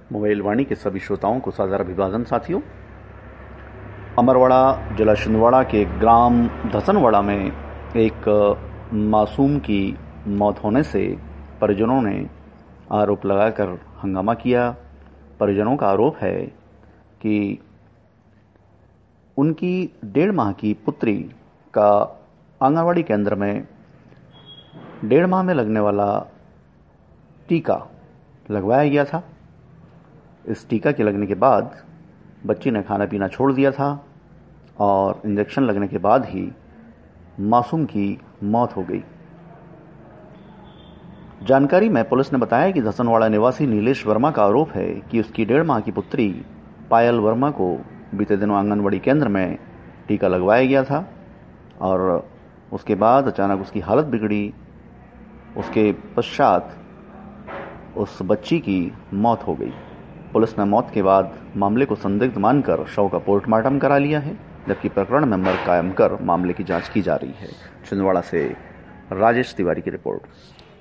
Mobile वाणी के सभी श्रोताओं को सादर अभिवादन। साथियों, अमरवाड़ा जिला छिंदवाड़ा के ग्राम धसनवाड़ा में एक मासूम की मौत होने से परिजनों ने आरोप लगाकर हंगामा किया। परिजनों का आरोप है कि उनकी 1.5 माह की पुत्री का आंगनवाड़ी केंद्र में 1.5 माह में लगने वाला टीका लगवाया गया था। इस टीका के लगने के बाद बच्ची ने खाना पीना छोड़ दिया था और इंजेक्शन लगने के बाद ही मासूम की मौत हो गई। जानकारी में पुलिस ने बताया कि धसनवाड़ा निवासी नीलेश वर्मा का आरोप है कि उसकी 1.5 माह की पुत्री पायल वर्मा को बीते दिनों आंगनवाड़ी केंद्र में टीका लगवाया गया था और उसके बाद अचानक उसकी हालत बिगड़ी। उसके पश्चात उस बच्ची की मौत हो गई। पुलिस ने मौत के बाद मामले को संदिग्ध मानकर शव का पोस्टमार्टम करा लिया है, जबकि प्रकरण में मर्ग कायम कर मामले की जांच की जा रही है। छिंदवाड़ा से राजेश तिवारी की रिपोर्ट।